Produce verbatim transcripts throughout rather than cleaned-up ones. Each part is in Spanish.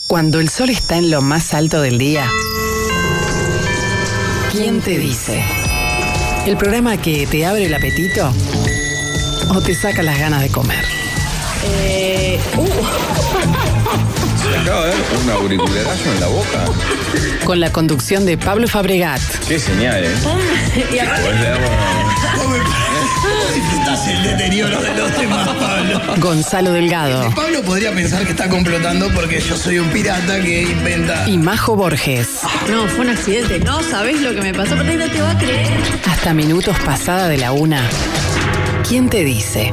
Cuando el sol está en lo más alto del día, ¿quién te dice? El programa que te abre el apetito o te saca las ganas de comer. Eh, uh. Se acaba de ver un auricularazo en la boca. Con la conducción de Pablo Fabregat. Qué señal, ¿eh? Y aparte, Disfrutás el deterioro de los demás, Pablo. Gonzalo Delgado. Pablo podría pensar que está complotando porque yo soy un pirata que inventa. Y Majo Borges. no, fue un accidente. No sabés lo que me pasó, pero no te va a creer. Hasta minutos pasada de la una. ¿Quién te dice?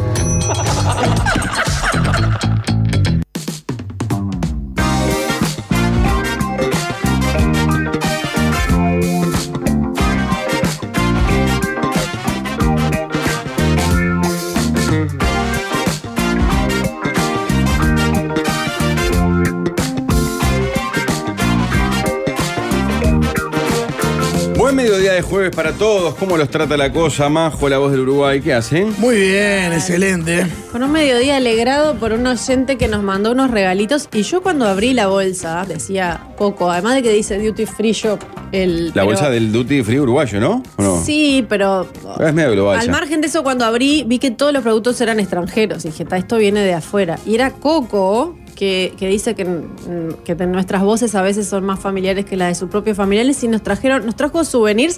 Buen mediodía de jueves para todos. ¿Cómo los trata la cosa? Majo, la voz del Uruguay. ¿Qué hacen? Muy bien, excelente. Con un mediodía alegrado por un oyente que nos mandó unos regalitos. Y yo cuando abrí la bolsa, decía Coco, además de que dice Duty Free Shop. El, La pero- bolsa del Duty Free uruguayo, ¿no? ¿O no? Sí, pero Es medio global. al ya. margen de eso, cuando abrí, vi que todos los productos eran extranjeros. Y dije, "Ta, esto viene de afuera". Y era Coco, que, que dice que, mm, que de nuestras voces a veces son más familiares que las de sus propios familiares. Y nos trajeron, nos trajo souvenirs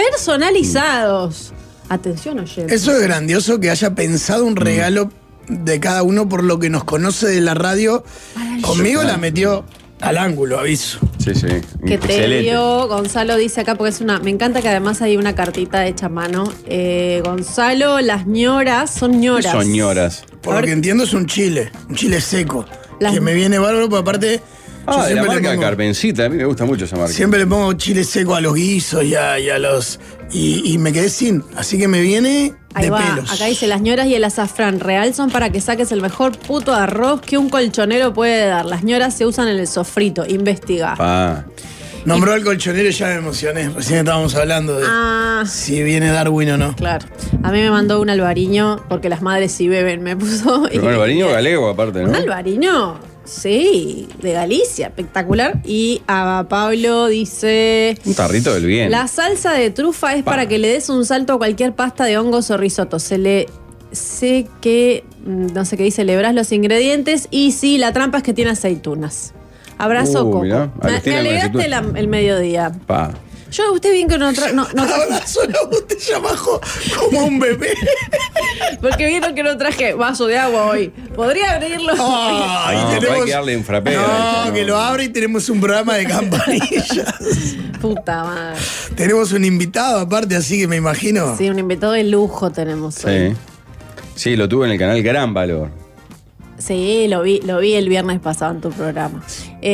personalizados. Atención, oyente. Eso es grandioso que haya pensado un regalo de cada uno por lo que nos conoce de la radio. Conmigo la metió al ángulo, aviso. Sí, sí. Que te Excelente. dio, Gonzalo dice acá, porque es una. Me encanta que además hay una cartita hecha a mano. Eh, Gonzalo, las ñoras son ¿Qué ñoras. son ñoras? Por A lo ver. que entiendo es un chile, un chile seco. Las- Que me viene bárbaro, porque aparte. Ah, yo de la siempre le marca pongo- Carmencita. A mí me gusta mucho esa marca. Siempre le pongo chile seco a los guisos y a, y a los. Y, y me quedé sin. Así que me viene Ahí de va, pelos. acá dice, las ñoras y el azafrán real son para que saques el mejor puto arroz que un colchonero puede dar. Las ñoras se usan en el sofrito, investiga. Ah. Nombró al colchonero y ya me emocioné. Recién estábamos hablando de Ah, si viene Darwin o no. claro. A mí me mandó un albariño, porque las madres sí beben, me puso. Pero un albariño galego, aparte, Un ¿no? albariño, sí, de Galicia, espectacular. Y a Pablo dice... Un tarrito del bien. La salsa de trufa es Pa. para que le des un salto a cualquier pasta de hongos o risotto. Se le... Sé que... mm, No sé qué dice, celebras los ingredientes. Y sí, la trampa es que tiene aceitunas. Abrazo, Uh, Coco. mirá, Me, me Agustina con alegraste aceitunas. la- el mediodía. Pa. Yo, usted bien que no, tra no, no traje... Abrazo la botella abajo como un bebé. Porque vieron que no traje vaso de agua hoy. ¿Podría abrirlo? Ay, No, tenemos- hay que darle un frappé. No, que lo abre y tenemos un programa de campanillas. Puta madre. Tenemos un invitado aparte, así que me imagino. Sí, un invitado de lujo tenemos hoy. Sí. Sí, lo tuve en el canal Gran Valor. Sí, lo vi, lo vi el viernes pasado en tu programa.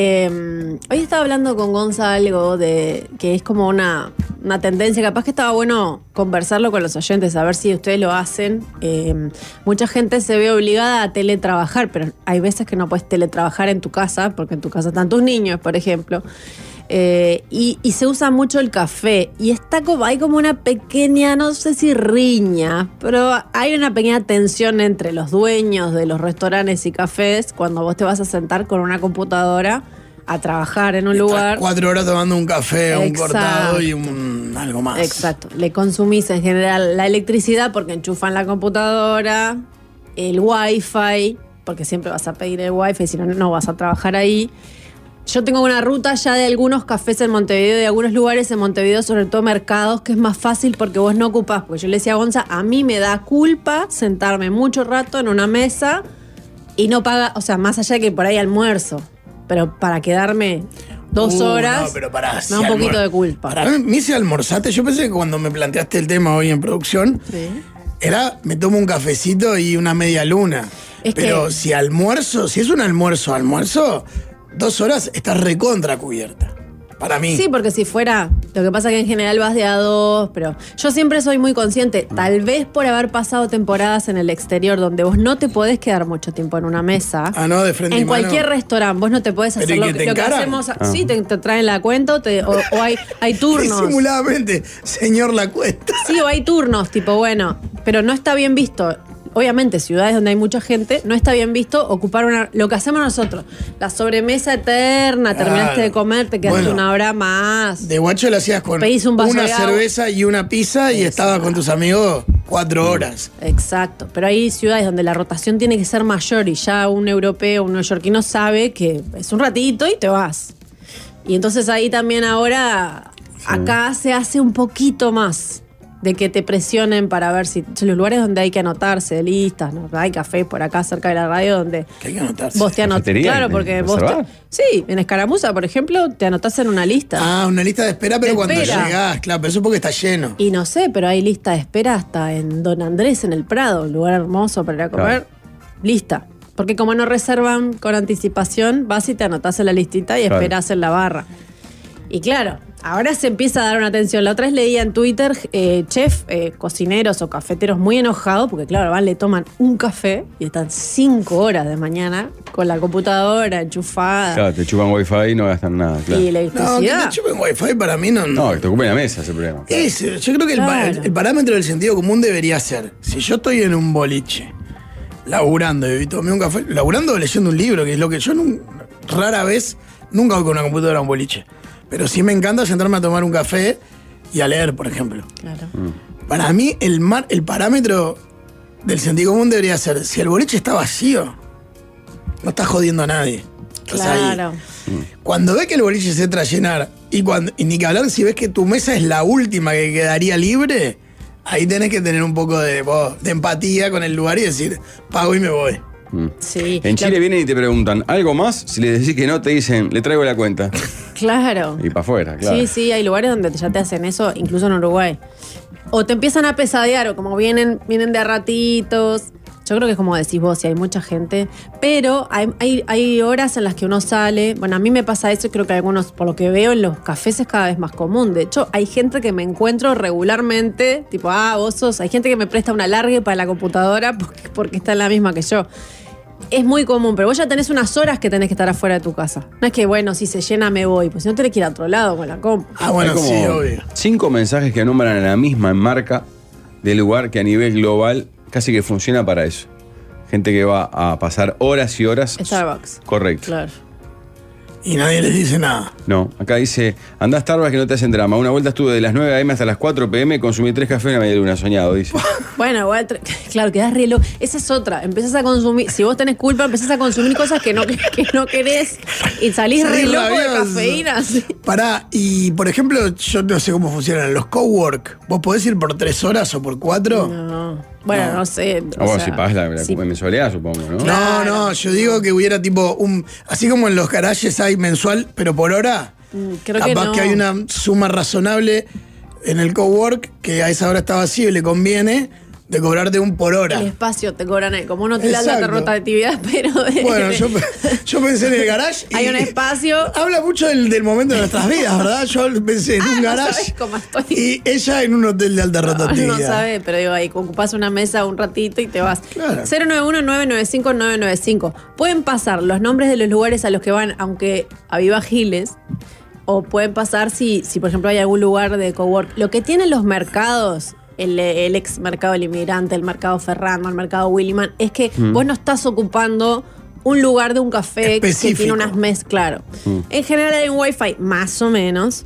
Eh, hoy estaba hablando con Gonza algo de que es como una, una tendencia, capaz que estaba bueno conversarlo con los oyentes, a ver si ustedes lo hacen. Eh, mucha gente se ve obligada a teletrabajar, pero hay veces que no puedes teletrabajar en tu casa, porque en tu casa están tus niños, por ejemplo. Eh, y, y se usa mucho el café y está como, hay como una pequeña, no sé si riña, pero hay una pequeña tensión entre los dueños de los restaurantes y cafés cuando vos te vas a sentar con una computadora a trabajar en un Estás lugar. Cuatro horas tomando un café, un Exacto. cortado y un algo más. Exacto, le consumís en general la electricidad porque enchufan la computadora, el wifi, porque siempre vas a pedir el wifi, si no, no vas a trabajar ahí. Yo tengo una ruta ya de algunos cafés en Montevideo, de algunos lugares en Montevideo, sobre todo mercados, que es más fácil porque vos no ocupás. Porque yo le decía a Gonza, a mí me da culpa sentarme mucho rato en una mesa y no paga, o sea, más allá de que por ahí almuerzo, pero para quedarme dos Uh, horas, No, pero pará, me si da un almor- poquito de culpa. Para mí, si almorzaste, yo pensé que cuando me planteaste el tema hoy en producción, Sí. era me tomo un cafecito y una media luna. Es pero que- si almuerzo, si es un almuerzo, almuerzo, dos horas estás recontra cubierta. Para mí. Sí, porque si fuera, lo que pasa que en general vas de a dos, pero yo siempre soy muy consciente, tal vez por haber pasado temporadas en el exterior donde vos no te podés quedar mucho tiempo en una mesa. Ah, no, de frente y En mano. cualquier restaurante, vos no te podés ¿Pero hacer y lo que que, te lo que encaran? hacemos. Sí, te, te traen la cuenta o, te- o- o hay, hay turnos. Disimuladamente, señor la cuenta. Sí, o hay turnos, tipo, bueno, pero no está bien visto. obviamente, ciudades donde hay mucha gente, no está bien visto ocupar una, lo que hacemos nosotros. La sobremesa eterna, Claro. terminaste de comer, te quedaste Bueno, una hora más. De guacho lo hacías con Pedís un vaso una de agua. cerveza y una pizza y estabas con tus amigos cuatro horas. Exacto, pero hay ciudades donde la rotación tiene que ser mayor y ya un europeo, un neoyorquino sabe que es un ratito y te vas. Y entonces ahí también ahora, acá se hace un poquito más de que te presionen para ver si son los lugares donde hay que anotarse, listas, ¿no? Hay cafés por acá cerca de la radio donde Que hay que anotarse. vos te anotás. ¿Cafetería? Claro, porque vos te, ¿Reservar? sí, en Escaramuza, por ejemplo, te anotás en una lista. Ah, una lista de espera, pero De cuando espera. llegás, claro, pero eso porque está lleno. Y no sé, pero hay lista de espera hasta en Don Andrés, en el Prado, un lugar hermoso para ir a comer. Claro. Lista. Porque como no reservan con anticipación, vas y te anotás en la listita y Claro. esperás en la barra. Y claro, ahora se empieza a dar una atención. La otra vez leía en Twitter, eh, chef, eh, cocineros o cafeteros muy enojados, porque claro, van, le toman un café y están cinco horas de mañana con la computadora enchufada Claro, te chupan wifi y no gastan nada, claro. y No, que electricidad. te chupen wifi para mí no. No, que te ocupen la mesa ese problema. Ese, yo creo que el, pa- Claro. el- el parámetro del sentido común debería ser, si yo estoy en un boliche, laburando y tomé un café, laburando o leyendo un libro, que es lo que yo nun- rara vez, nunca voy con una computadora a un boliche. Pero sí me encanta sentarme a tomar un café y a leer, por ejemplo. Claro. Para mí, el, mar, el parámetro del sentido común debería ser, si el boliche está vacío, no estás jodiendo a nadie. Estás ahí. Claro. Cuando ves que el boliche se entra a llenar, y, cuando, y ni que hablar si ves que tu mesa es la última que quedaría libre, ahí tenés que tener un poco de, vos, de empatía con el lugar y decir, pago y me voy. Mm. Sí. En Chile Lo- vienen y te preguntan, ¿algo más? Si les decís que no, te dicen, le traigo la cuenta. Claro. Y para afuera, claro. Sí, sí, hay lugares donde ya te hacen eso, incluso en Uruguay. O te empiezan a pesadear, o como vienen, vienen de a ratitos. Yo creo que es como decís vos, si hay mucha gente. Pero hay, hay, hay horas en las que uno sale. Bueno, a mí me pasa eso y creo que algunos, por lo que veo en los cafés, es cada vez más común. De hecho, hay gente que me encuentro regularmente, tipo, ah, vos sos. Hay gente que me presta una larga para la computadora porque, porque está en la misma que yo. Es muy común, pero vos ya tenés unas horas que tenés que estar afuera de tu casa. No es que, bueno, si se llena me voy, pues si no tenés que ir a otro lado con la compu. Ah, bueno, Hay como sí, obvio. cinco mensajes que nombran a la misma marca del lugar que a nivel global casi que funciona para eso. Gente que va a pasar horas y horas. Starbucks. Correcto. Claro. Y nadie les dice nada. No, acá dice, andá a Starbucks que no te hacen drama. Una vuelta estuve de las nueve a eme hasta las cuatro pe eme, consumí tres cafés y una media luna, soñado, dice. Bueno, igual, tre- claro, quedás re loco. Esa es otra. Empezás a consumir, si vos tenés culpa, empezás a consumir cosas que no, que no querés y salís re Salís loco de rabioso. cafeína. Sí. Pará, y por ejemplo, yo no sé cómo funcionan los cowork. ¿Vos podés ir por tres horas o por cuatro? No. Bueno, no, sé. Ah, o bueno, sea, si pagas la, la sí. mensualidad, supongo, ¿no? No, Claro. no, yo digo que hubiera tipo un. Así como en los garajes hay mensual, pero por hora. Mm, creo que capaz no. que hay una suma razonable en el cowork que a esa hora está vacío y le conviene de cobrarte un por hora. El espacio te cobran ahí, como un hotel de alta Exacto. rotatividad, pero de- Bueno, yo, yo pensé en el garage. y- hay un espacio. Habla mucho del, del momento de nuestras vidas, ¿verdad? Yo pensé en Ah, un no garage. sabés cómo estoy. Y ella en un hotel de alta No, rotatividad. no sabe, pero digo, ahí ocupás una mesa un ratito y te vas. Claro. cero nueve uno, nueve nueve cinco, nueve nueve cinco. Pueden pasar los nombres de los lugares a los que van, aunque a Viva Giles, o pueden pasar si, si por ejemplo, hay algún lugar de cowork. Lo que tienen los mercados, el, el ex mercado del inmigrante, el mercado Ferrando, el mercado Williman, es que vos no estás ocupando un lugar de un café que Específico. tiene unas mesas, claro. En general hay un wifi, más o menos,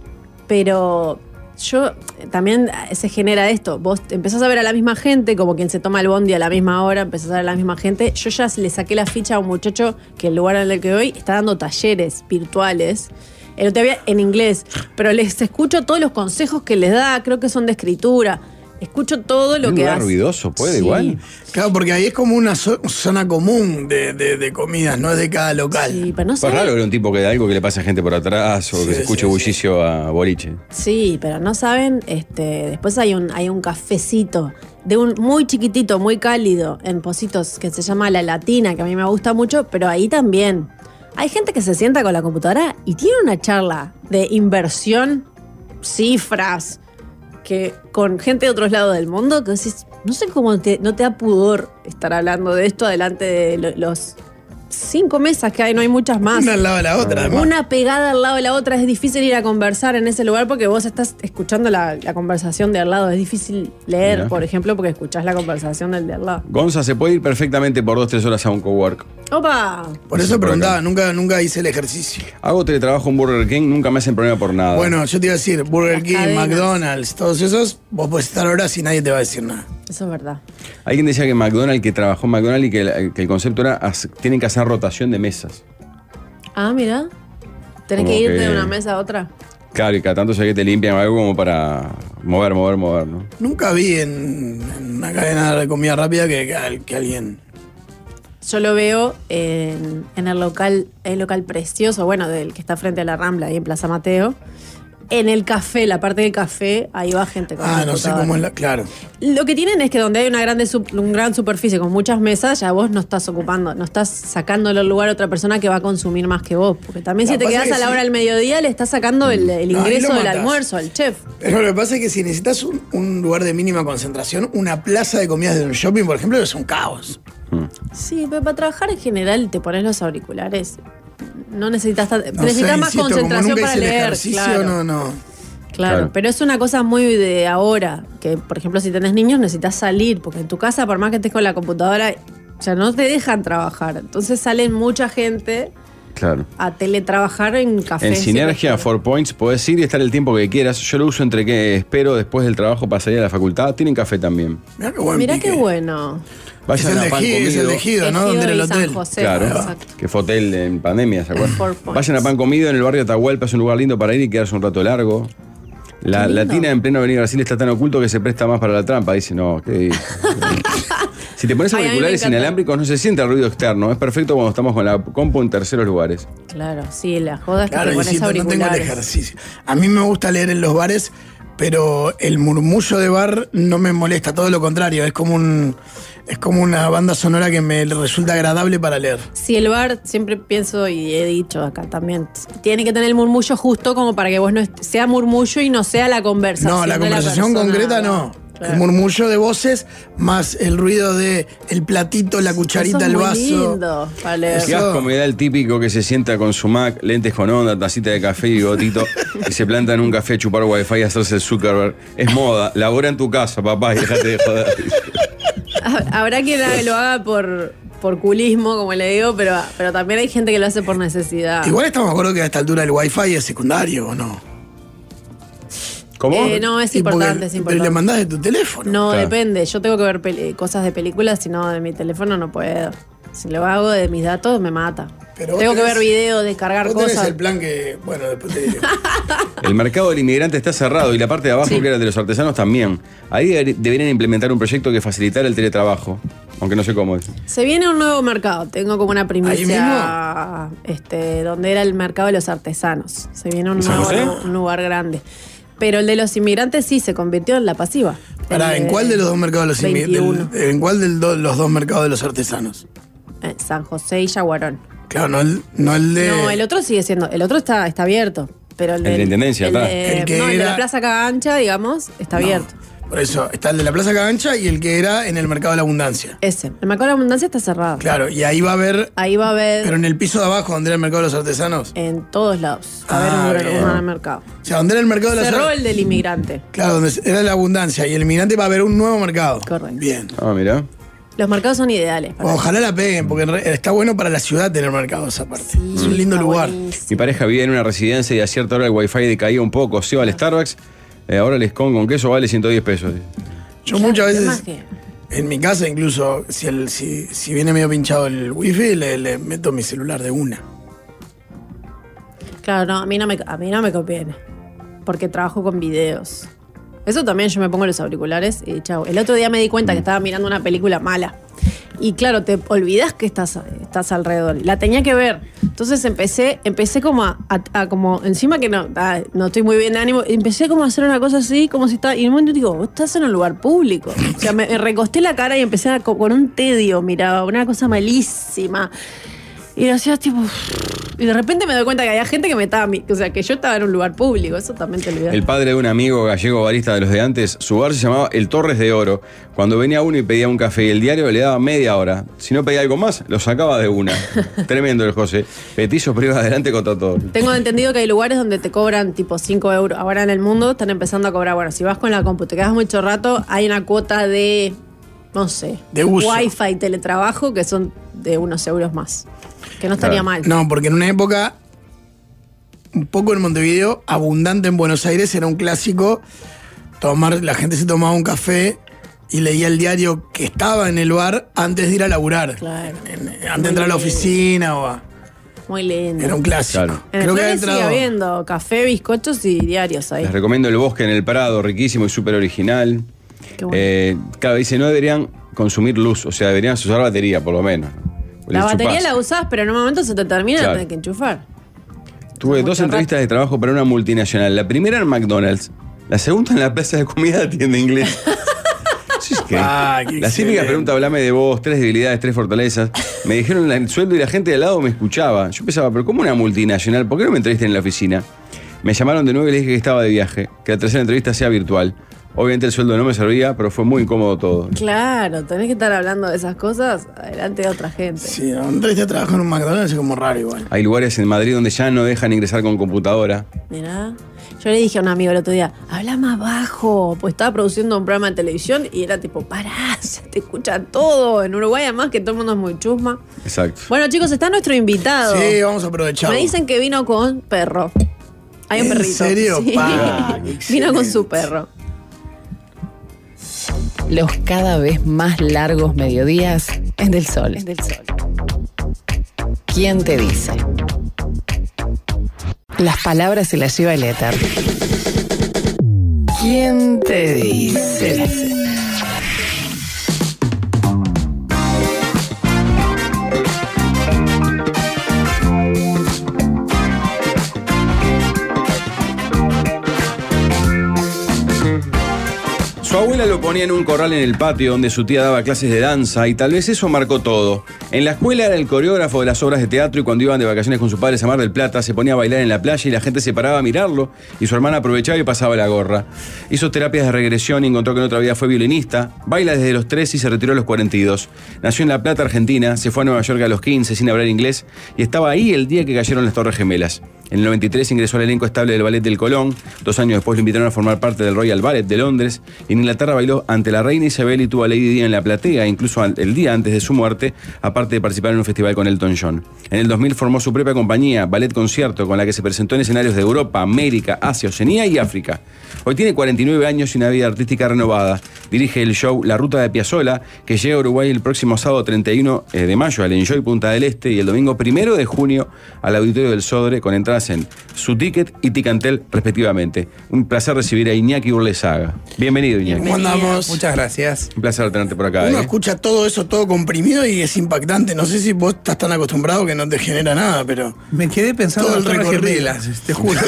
pero yo también se genera esto. Vos empezás a ver a la misma gente, como quien se toma el bondi a la misma hora, empezás a ver a la misma gente. Yo ya le saqué la ficha a un muchacho que el lugar en el que voy está dando talleres virtuales. El otro día en inglés, pero les escucho todos los consejos que les da, creo que son de escritura. Escucho todo lo Un que lugar hace. ruidoso, ¿puede Sí. igual? Claro, porque ahí es como una zo- zona común de, de- de comidas, no es de cada local. Sí, pero no Fue saben- raro ver un tipo que da algo que le pasa a gente por atrás o que Sí, se escuche sí, bullicio a boliche. Sí, pero no saben, este, después hay un, hay un cafecito de un muy chiquitito, muy cálido, en Positos, que se llama La Latina, que a mí me gusta mucho, pero ahí también. Hay gente que se sienta con la computadora y tiene una charla de inversión, cifras, que con gente de otros lados del mundo, que decís, no sé cómo te, no te da pudor estar hablando de esto delante de lo- los cinco mesas que hay, no hay muchas más. Una al lado de la otra, además. Una pegada al lado de la otra. Es difícil ir a conversar en ese lugar porque vos estás escuchando la, la conversación de al lado. Es difícil leer, Mirá. por ejemplo, porque escuchás la conversación del de al lado. Gonza, se puede ir perfectamente por dos, tres horas a un cowork. ¡Opa! Por Eso eso por preguntaba, acá. nunca, nunca hice el ejercicio. Hago teletrabajo en Burger King, nunca me hacen problema por nada. Bueno, yo te iba a decir, Burger Las King, cadenas. McDonald's, todos esos, vos podés estar horas y nadie te va a decir nada. Eso es verdad. Alguien decía que McDonald's, que trabajó en McDonald's y que el, que el concepto era, hace- tienen que hacer rotación de mesas. Ah, mira. Tenés Como que irte que- de una mesa a otra. Claro, y cada tanto sé que te limpian algo como para mover, mover, mover, ¿no? Nunca vi en, en una cadena de comida rápida que, que, que alguien... Yo lo veo en, en el local, el local precioso, bueno, del que está frente a la Rambla, ahí en Plaza Mateo. En el café, la parte del café, ahí va gente con Ah, no sé computadora. cómo es la... Claro. Lo que tienen es que donde hay una grande sup- un gran superficie con muchas mesas, ya vos no estás ocupando, no estás sacándole el lugar a otra persona que va a consumir más que vos. Porque también Lo si te pasa quedás que a la sí. hora del mediodía, le estás sacando el, el No, ahí ingreso lo del matás. almuerzo al chef. Pero lo que pasa es que si necesitas un, un lugar de mínima concentración, una plaza de comidas de un shopping, por ejemplo, es un caos. Sí, pero para trabajar en general te pones los auriculares. No necesitas, ta- No necesitas sé, más insisto, como concentración nunca para hice el leer. ejercicio, Claro. no, no. Claro, Claro. pero es una cosa muy de ahora, que por ejemplo si tenés niños necesitas salir, porque en tu casa por más que estés con la computadora, ya no te dejan trabajar. Entonces salen mucha gente Claro. a teletrabajar en cafés. En y Sinergia, cosas. Four Points, podés ir y estar el tiempo que quieras. Yo lo uso entre que espero después del trabajo para salir a la facultad. Tienen café también. Mirá qué buen Mirá pique. qué bueno. Es Vayan el a de Pan Ejido, es el Comido. de Ejido, ¿no? Ejido Donde era el y San hotel. José. Claro, Exacto. que fue hotel en pandemia, ¿se acuerdan? Four Points. Vayan a Pan Comido en el barrio Atahualpa, es un lugar lindo para ir y quedarse un rato largo. La Qué lindo. latina en pleno Avenida Brasil está tan oculto que se presta más para la trampa. Dice, no, ¿qué dice? Si te pones Ay, a mí me auriculares encanta. inalámbricos no se siente el ruido externo. Es perfecto cuando estamos con la compu en terceros lugares. Claro, sí, la joda es que Claro, te pones insisto, no tengo el auriculares. ejercicio. A mí me gusta leer en los bares, pero el murmullo de bar no me molesta, todo lo contrario. Es como un es como una banda sonora que me resulta agradable para leer. Sí, el bar, siempre pienso y he dicho acá también, tiene que tener el murmullo justo como para que vos no est- sea murmullo y no sea la conversación. No, la de conversación persona. concreta no. Claro. El murmullo de voces más el ruido de el platito, la cucharita, Eso es el muy vaso. lindo para leer. Qué asco me da el típico que se sienta con su Mac, lentes con onda, tacita de café y bigotito y se planta en un café a chupar wifi y hacerse el Zuckerberg. Es moda, labora en tu casa, papá, y déjate de joder. Habrá quien lo haga por, por culismo, como le digo, pero, pero también hay gente que lo hace por necesidad. Igual estamos de acuerdo que a esta altura el wifi es secundario, ¿o no? ¿Cómo? Eh, no, es Y porque- importante, es Pero importante. le mandás de tu teléfono. No, Claro. depende. Yo tengo que ver peli- cosas de películas, si no, de mi teléfono no puedo. Si lo hago de mis datos, me mata. Pero vos tengo que tenés- ver videos, descargar Vos tenés cosas. el plan que, bueno, después te digo. El mercado del inmigrante está cerrado y la parte de abajo, Sí. que era de los artesanos, también. Ahí deber- deberían implementar un proyecto que facilitara el teletrabajo, aunque no sé cómo es. Se viene un nuevo mercado. Tengo como una ¿Ahí primicia este, donde era el mercado de los artesanos. Se viene un, ¿En San nuevo- José? un lugar grande. Pero el de los inmigrantes sí se convirtió en la pasiva. Pará, El ¿en cuál de los dos mercados de los inmi- veintiuno. del- ¿En cuál de los dos mercados de los artesanos? Eh, San José y Yaguarón. Claro, no el, no el de. No, el otro sigue siendo. El otro está, está abierto. Pero el, El de del- Intendencia, el está. de- El que no, el de era- la Plaza Cagancha, digamos, está No, abierto. Por eso, está el de la Plaza Cagancha y el que era en el Mercado de la Abundancia. Ese. El mercado de la abundancia está cerrado. Claro, y ahí va a haber. Ahí va a haber Pero en el piso de abajo, donde era el Mercado de los Artesanos. en todos lados. Va a Ah, haber un, bien. un mercado. O sea, donde era el Mercado de los Cerró Ar- el del inmigrante. Claro, donde era la Abundancia y el inmigrante va a haber un nuevo mercado. Correcto. Bien. Ah, mirá. Los mercados son ideales. para- Ojalá la peguen, porque en re- está bueno para la ciudad tener mercados aparte. Sí, es un lindo está lugar. buenísimo. Mi pareja vivía en una residencia y a cierta hora el wifi decaía un poco. Se iba al Starbucks, eh, ahora el escon con queso vale ciento diez pesos. Yo muchas Además veces, que- en mi casa incluso, si, el, si, si viene medio pinchado el wifi, le, le meto mi celular de una. Claro, no, a mí no me, a mí no me conviene. Porque trabajo con videos. Eso también yo me pongo los auriculares y chao. El otro día me di cuenta que estaba mirando una película mala. Y claro, te olvidás que estás, estás alrededor. La tenía que ver. Entonces empecé, empecé como a, a- a como, encima que no, ah, no estoy muy bien de ánimo, empecé como a hacer una cosa así, como si estaba. Y en un momento digo, vos estás en un lugar público. O sea, me, me recosté la cara y empecé a, co- con un tedio, miraba, una cosa malísima. Y lo hacías tipo... Y de repente me doy cuenta que había gente que me estaba... O sea, que yo estaba en un lugar público. Eso también te olvidaste. El padre de un amigo gallego barista de los de antes, su bar se llamaba El Torres de Oro. Cuando venía uno y pedía un café y el diario le daba media hora. Si no pedía algo más, lo sacaba de una. Tremendo el José. Petizo, pero iba adelante contra todo. Tengo entendido que hay lugares donde te cobran tipo cinco euros. Ahora en el mundo están empezando a cobrar. Bueno, si vas con la compu, te quedas mucho rato, hay una cuota de... No sé. De uso. Wi-Fi y teletrabajo que son de unos euros más. Que no estaría Claro. mal. No, porque en una época, un poco en Montevideo, abundante en Buenos Aires, era un clásico tomar, la gente se tomaba un café y leía el diario que estaba en el bar antes de ir a laburar. Claro. En- antes de entrar a la oficina o a... Muy lindo. Era un clásico. Claro. En el Creo que ha Flores sigue entrado... habiendo café, bizcochos y diarios ahí. Les recomiendo El Bosque en el Prado, riquísimo y súper original. Qué bueno. Eh, claro, dice, no deberían consumir luz, o sea, deberían usar batería, por lo menos. La Les batería chupás. la usás, pero en un momento se te termina y Claro. tenés que enchufar. Tuve Mucho dos rato. entrevistas de trabajo para una multinacional. La primera en McDonald's, la segunda en la plaza de comida atiende inglés. Sí, es que Ah, qué la típica excelente. pregunta, hablame de vos, tres debilidades, tres fortalezas. Me dijeron el sueldo y la gente de al lado me escuchaba. Yo pensaba, pero ¿cómo una multinacional? ¿Por qué no me entrevistan en la oficina? Me llamaron de nuevo y les dije que estaba de viaje, que la tercera entrevista sea virtual. Obviamente el sueldo no me servía, pero fue muy incómodo todo. Claro, tenés que estar hablando de esas cosas adelante de otra gente. Sí, no, entrevista de trabajo en un McDonald's es como raro igual. Hay lugares en Madrid donde ya no dejan ingresar con computadora. Mirá. Yo le dije a un amigo el otro día, habla más bajo, pues estaba produciendo un programa de televisión y era tipo, pará, se te escucha todo. En Uruguay además que todo el mundo es muy chusma. Exacto. Bueno chicos, está nuestro invitado. Sí, vamos a aprovechar. Me dicen que vino con perro. Hay un ¿En perrito. serio? Sí. Pa, qué Vino con excelente. su perro. Los cada vez más largos mediodías es del sol. Es del sol. ¿Quién te dice? Las palabras se las lleva el éter. ¿Quién te dice? Su abuela lo ponía en un corral en el patio donde su tía daba clases de danza y tal vez eso marcó todo. En la escuela era el coreógrafo de las obras de teatro y cuando iban de vacaciones con sus padres a Mar del Plata se ponía a bailar en la playa y la gente se paraba a mirarlo y su hermana aprovechaba y pasaba la gorra. Hizo terapias de regresión y encontró que en otra vida fue violinista, baila desde los tres y se retiró a los cuarenta y dos. Nació en La Plata, Argentina, se fue a Nueva York a los quince sin hablar inglés y estaba ahí el día que cayeron las Torres Gemelas. En el noventa y tres ingresó al elenco estable del Ballet del Colón. Dos años después lo invitaron a formar parte del Royal Ballet de Londres. Y en Inglaterra bailó ante la reina Isabel y tuvo a Lady Di en la platea, incluso el día antes de su muerte, aparte de participar en un festival con Elton John. En el dos mil formó su propia compañía, Ballet Concierto, con la que se presentó en escenarios de Europa, América, Asia, Oceanía y África. Hoy tiene cuarenta y nueve años y una vida artística renovada. Dirige el show La Ruta de Piazzolla, que llega a Uruguay el próximo sábado treinta y uno de mayo al Enjoy Punta del Este y el domingo primero de junio al Auditorio del Sodre, con entradas en Su Ticket y Ticantel, respectivamente. Un placer recibir a Iñaki Urlesaga. Bienvenido, Iñaki. ¿Cómo andamos? Muchas gracias. Un placer tenerte por acá. Uno ¿eh? escucha todo eso, todo comprimido y es impactante. No sé si vos estás tan acostumbrado que no te genera nada, pero... Me quedé pensando Todo en el las Torres recorrido. Gemelas, te juro.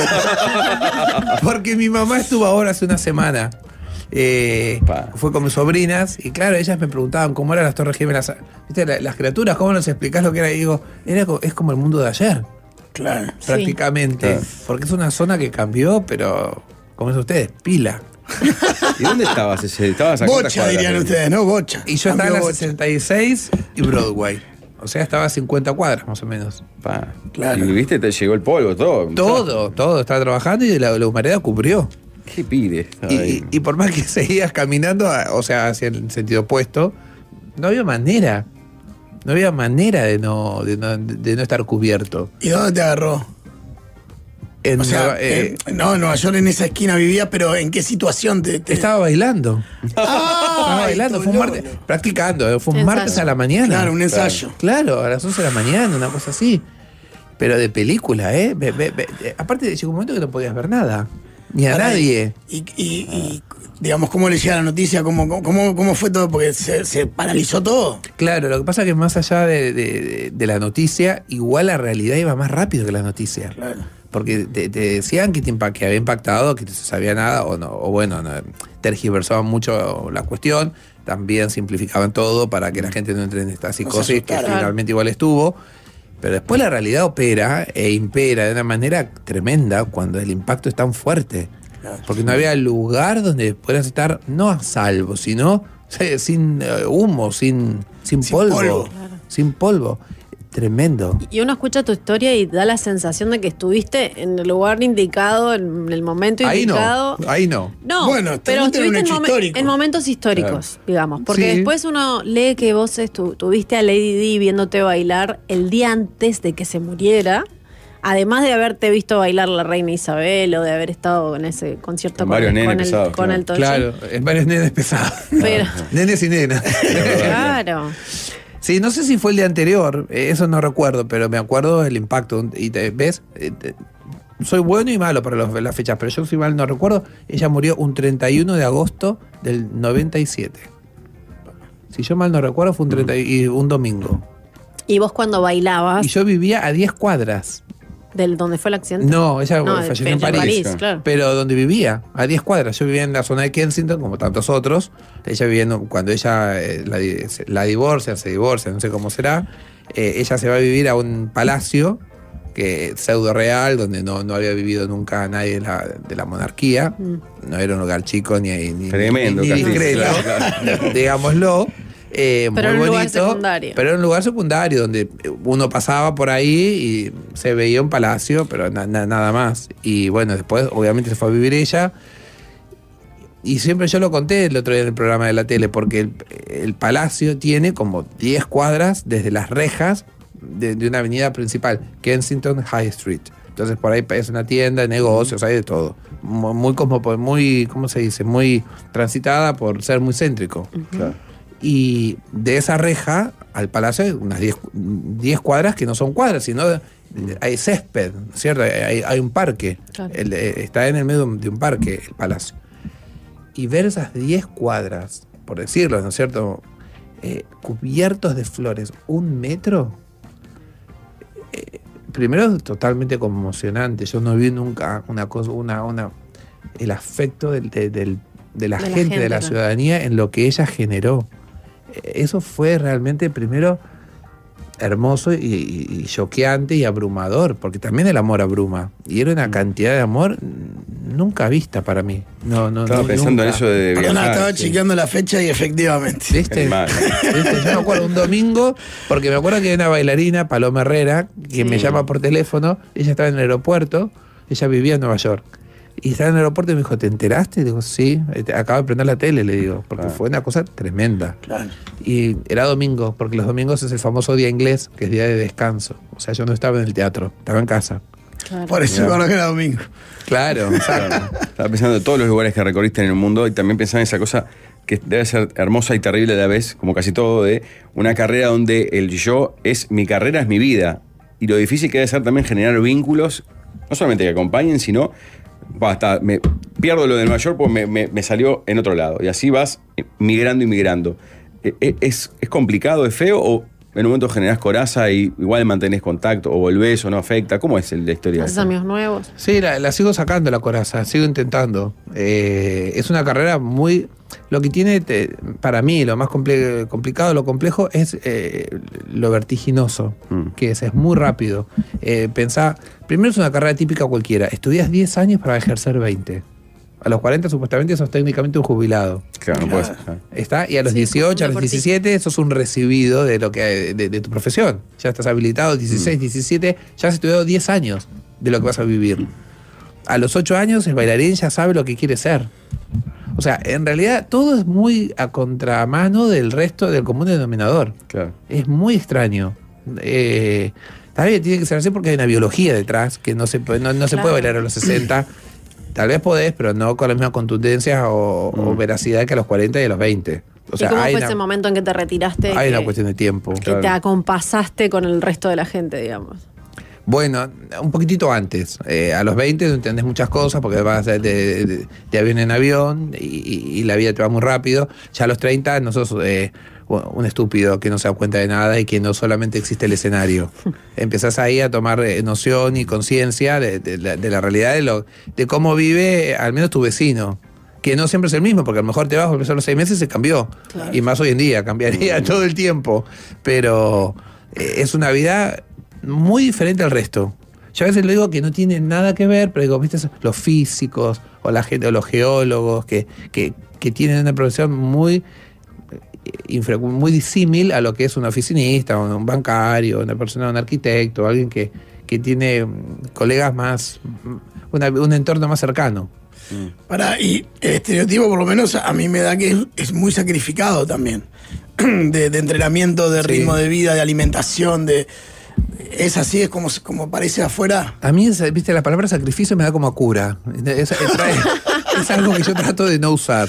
Porque mi mamá estuvo ahora hace una semana. Eh, Pa. fue con mis sobrinas y claro, ellas me preguntaban cómo eran las Torres Gemelas. ¿Viste? La- Las criaturas, ¿cómo nos explicás lo que era? Y digo, era, co- es como el mundo de ayer, Claro. prácticamente. Claro. Porque es una zona que cambió, pero, como es ustedes, pila. ¿Y dónde estabas ese? ¿Estabas a cuántas Bocha, cuadras dirían de- ustedes, ¿no? Bocha. Y yo estaba en Cambio la bocha. sesenta y seis y Broadway. O sea, estaba a cincuenta cuadras más o menos. Pa. Claro. Y viste, te llegó el polvo, todo. Todo, todo. Estaba trabajando y la, la humareda cubrió. ¿Qué pide? Y, y- y por más que seguías caminando, a- o sea, hacia el sentido opuesto, no había manera. No había manera de no, de no, de no estar cubierto. ¿Y dónde te agarró? En O sea, Nueva- eh, eh, no, en Nueva York en esa esquina vivía, pero ¿en qué situación te...? te... estaba bailando. ¡Ah! Estaba bailando. Fue un martes, practicando. eh, Fue un Ensayo. martes a la mañana. Claro, un ensayo. Claro, a las once de la mañana, una cosa así. Pero de película, ¿eh? Ve- ve- ve- eh, aparte, llegó un momento que no podías ver nada. Ni a Caray. nadie. Y, y- y, digamos, ¿cómo le llega la noticia? ¿Cómo, cómo, cómo fue todo? Porque se, se paralizó todo. Claro, lo que pasa es que más allá de, de- de- de la noticia, igual la realidad iba más rápido que la noticia. Claro. Porque te, te decían que, te impa- que había impactado, que no se sabía nada, o no, o bueno, no, tergiversaban mucho la cuestión, también simplificaban todo para que la gente no entre en esta psicosis que asustara. finalmente igual estuvo. Pero después la realidad opera e impera de una manera tremenda cuando el impacto es tan fuerte. Porque no había lugar donde puedas estar no a salvo, sino sin uh, humo, sin, sin, sin polvo. polvo. Claro. Sin polvo. Tremendo. Y uno escucha tu historia y da la sensación de que estuviste en el lugar indicado, en el momento ahí indicado. No, ahí no. No, bueno, pero estuviste en, momen en momentos históricos, claro. digamos. Porque sí. después uno lee que vos estu tuviste a Lady Di viéndote bailar el día antes de que se muriera. Además de haberte visto bailar la reina Isabel o de haber estado en ese concierto con, varios el, nenes con, el, pesados, con claro. el Tochi. Claro, en varios nenes pesados. Pero, nenes y nenas. Claro. Sí, no sé si fue el día anterior, eso no recuerdo, pero me acuerdo del impacto. Y te, ¿ves? Soy bueno y malo para los, las fechas, pero yo si mal no recuerdo, ella murió un treinta y uno de agosto del noventa y siete. Si yo mal no recuerdo, fue un, treinta y un domingo. ¿Y vos cuando bailabas? Y yo vivía a diez cuadras. ¿Del donde fue el accidente? No, ella no, falleció en París. París claro. Pero donde vivía, a diez cuadras. Yo vivía en la zona de Kensington, como tantos otros. Ella viviendo, cuando ella eh, la, la divorcia, se divorcia, no sé cómo será, eh, ella se va a vivir a un palacio que pseudo real, donde no, no había vivido nunca nadie de la, de la monarquía. Mm. No era un lugar chico ni, ni, Tremendo, ni, ni discreto, digámoslo. Eh, pero muy en un bonito, lugar secundario. Pero en un lugar secundario donde uno pasaba por ahí y se veía un palacio, pero na, na, nada más. Y bueno, después obviamente se fue a vivir ella. Y siempre yo lo conté el otro día en el programa de la tele, porque el, el palacio tiene como diez cuadras desde las rejas de, de una avenida principal, Kensington High Street. Entonces por ahí es una tienda, negocios, hay de todo. Muy, muy, como, muy ¿cómo se dice? Muy transitada por ser muy céntrico. Uh-huh. Claro. Y de esa reja al palacio hay unas diez cuadras que no son cuadras, sino hay césped, ¿cierto? Hay, hay un parque. Claro. El, está en el medio de un parque el palacio. Y ver esas diez cuadras, por decirlo, ¿no es cierto? Eh, cubiertos de flores, un metro. Eh, primero, totalmente conmocionante. Yo no vi nunca una cosa, una, una, el afecto del, de, del, de la, de gente, la gente, de la ciudadanía en lo que ella generó. Eso fue realmente primero hermoso y, y, y choqueante y abrumador, porque también el amor abruma. Y era una cantidad de amor nunca vista para mí. No, no, estaba no, pensando nunca. en eso de viajar. Perdona, estaba sí. chequeando la fecha y efectivamente. ¿Viste? ¿Viste? Yo me acuerdo un domingo, porque me acuerdo que hay una bailarina, Paloma Herrera, que sí. me llama por teléfono. Ella estaba en el aeropuerto, ella vivía en Nueva York. Y estaba en el aeropuerto y me dijo, ¿te enteraste? Y digo, sí, acabo de prender la tele, le digo, porque claro. fue una cosa tremenda. Claro. Y era domingo, porque los domingos es el famoso día inglés, que es día de descanso. O sea, yo no estaba en el teatro, estaba en casa. Claro. Por eso claro. que era domingo. Claro, exacto. Estaba pensando en todos los lugares que recorriste en el mundo y también pensaba en esa cosa que debe ser hermosa y terrible a la vez, como casi todo, de una carrera donde el yo es mi carrera, es mi vida. Y lo difícil que debe ser también generar vínculos, no solamente que acompañen, sino... Basta, me pierdo lo de Nueva York porque me, me, me salió en otro lado. Y así vas migrando y migrando. ¿Es, es complicado, es feo o en un momento generás coraza y igual mantenés contacto o volvés o no afecta? ¿Cómo es la historia? ¿Haces amigos nuevos? Sí, la, la sigo sacando la coraza, sigo intentando. Eh, es una carrera muy... Lo que tiene, te, para mí, lo más comple complicado, lo complejo, es eh, lo vertiginoso, mm. que es, es muy rápido. Eh, pensá, primero es una carrera típica cualquiera. Estudias diez años para ejercer veinte. A los cuarenta supuestamente sos técnicamente un jubilado. Claro, no puedes. ¿Está? Y a los sí, dieciocho, a los diecisiete sos un recibido de lo que de, de tu profesión. Ya estás habilitado, dieciséis, mm. diecisiete, ya has estudiado diez años de lo que vas a vivir. A los ocho años el bailarín ya sabe lo que quiere ser. O sea, en realidad todo es muy a contramano del resto del común denominador. Claro. Es muy extraño. Eh, también tiene que ser así porque hay una biología detrás que no se, no, no claro. se puede bailar a los sesenta. Tal vez podés, pero no con la misma contundencia o, mm. o veracidad que a los cuarenta y a los veinte. O sea, ¿y cómo hay fue una, ese momento en que te retiraste? Hay que, una cuestión de tiempo. Que claro. te acompasaste con el resto de la gente, digamos. Bueno, un poquitito antes. Eh, a los veinte no entendés muchas cosas porque vas de, de, de, de avión en avión y, y la vida te va muy rápido. Ya a los treinta no sos eh, un estúpido que no se da cuenta de nada y que no solamente existe el escenario. Empezás ahí a tomar eh, noción y conciencia de, de, de, de la realidad de, lo, de cómo vive al menos tu vecino. Que no siempre es el mismo, porque a lo mejor te vas, volvés a los seis meses y se cambió. Claro. Y más hoy en día, cambiaría todo el tiempo. Pero eh, es una vida muy diferente al resto. Yo a veces le digo que no tiene nada que ver, pero digo, viste, los físicos o la gente, o los geólogos que, que, que tienen una profesión muy, muy disímil a lo que es un oficinista, un bancario, una persona, un arquitecto, alguien que, que tiene colegas más, una, un entorno más cercano. Para, y el estereotipo, por lo menos, a mí me da que es, es muy sacrificado también. De, de entrenamiento, de ritmo sí. de vida, de alimentación, de. Es así, es como, como parece afuera. A mí, viste, la palabra sacrificio me da como a cura. Es, es, es algo que yo trato de no usar.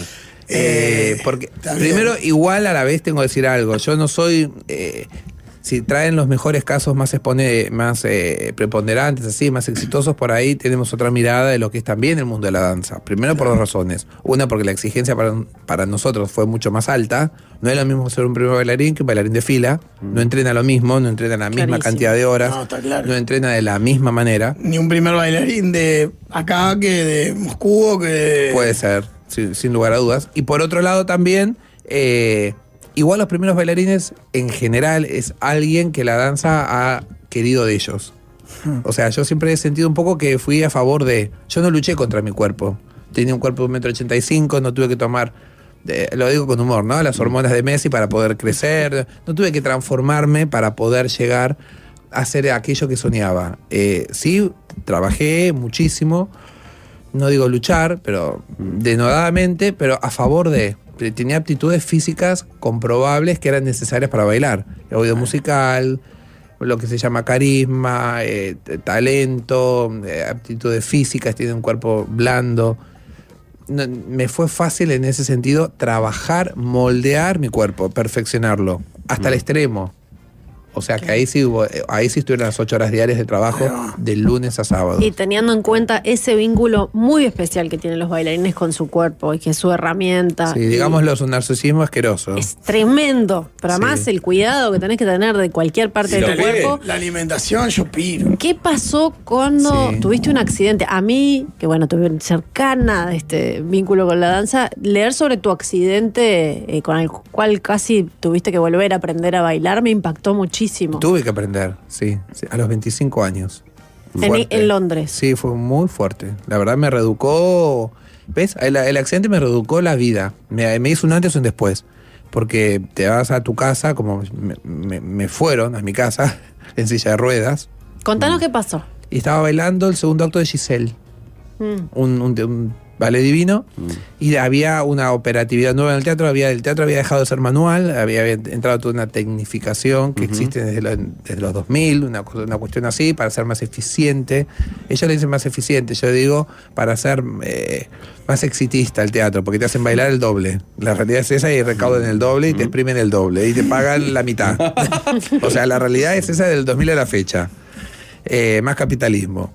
Eh, porque, primero, igual a la vez tengo que decir algo. Yo no soy. Eh, si traen los mejores casos más, expone, más eh, preponderantes, así, más exitosos, por ahí tenemos otra mirada de lo que es también el mundo de la danza. Primero por dos razones. Una, porque la exigencia para, para nosotros fue mucho más alta. No es lo mismo ser un primer bailarín que un bailarín de fila. No entrena lo mismo, no entrena la misma Clarísimo. cantidad de horas. No, está claro. No entrena de la misma manera. Ni un primer bailarín de acá que de Moscú o que de... Puede ser, sin, sin lugar a dudas. Y por otro lado también... Eh, Igual los primeros bailarines, en general, es alguien que la danza ha querido de ellos. O sea, yo siempre he sentido un poco que fui a favor de... Yo no luché contra mi cuerpo. Tenía un cuerpo de un metro ochenta y cinco, no tuve que tomar... Eh, lo digo con humor, ¿no? Las hormonas de Messi para poder crecer. No tuve que transformarme para poder llegar a hacer aquello que soñaba. Eh, sí, trabajé muchísimo. No digo luchar, pero denodadamente, pero a favor de... Tenía aptitudes físicas comprobables que eran necesarias para bailar. El oído musical, lo que se llama carisma, eh, talento, eh, aptitudes físicas, tiene un cuerpo blando. No, me fue fácil en ese sentido trabajar, moldear mi cuerpo, perfeccionarlo, hasta el extremo. O sea que ahí sí hubo, ahí sí estuvieron las ocho horas diarias de trabajo de lunes a sábado. Y teniendo en cuenta ese vínculo muy especial que tienen los bailarines con su cuerpo y que es su herramienta. Sí, digámoslo, es un narcisismo asqueroso. Es tremendo. Pero además sí. el cuidado que tenés que tener de cualquier parte sí, de tu cuerpo. La alimentación, yo pido. ¿Qué pasó cuando Sí. tuviste un accidente? A mí, que bueno, tuve cercana de este vínculo con la danza, leer sobre tu accidente eh, con el cual casi tuviste que volver a aprender a bailar me impactó muchísimo. Tuve que aprender, sí, sí, a los veinticinco años. En, en Londres. Sí, fue muy fuerte. La verdad me reeducó, ¿ves? El, el accidente me reeducó la vida. Me, me hizo un antes y un después. Porque te vas a tu casa, como me, me, me fueron a mi casa, en silla de ruedas. Contanos mm. qué pasó. Y estaba bailando el segundo acto de Giselle. Mm. Un, un, un ballet divino. Mm. Y había una operatividad nueva en el teatro. Había, el teatro había dejado de ser manual. Había, había entrado toda una tecnificación que uh-huh. existe desde, lo, desde los dos mil. Una, una cuestión así, para ser más eficiente. Ellos le dicen más eficiente. Yo digo, para ser eh, más exitista el teatro. Porque te hacen bailar el doble. La realidad es esa y recaudan el doble y te exprimen el doble. Y te pagan la mitad. O sea, la realidad es esa del dos mil a la fecha. Eh, más capitalismo.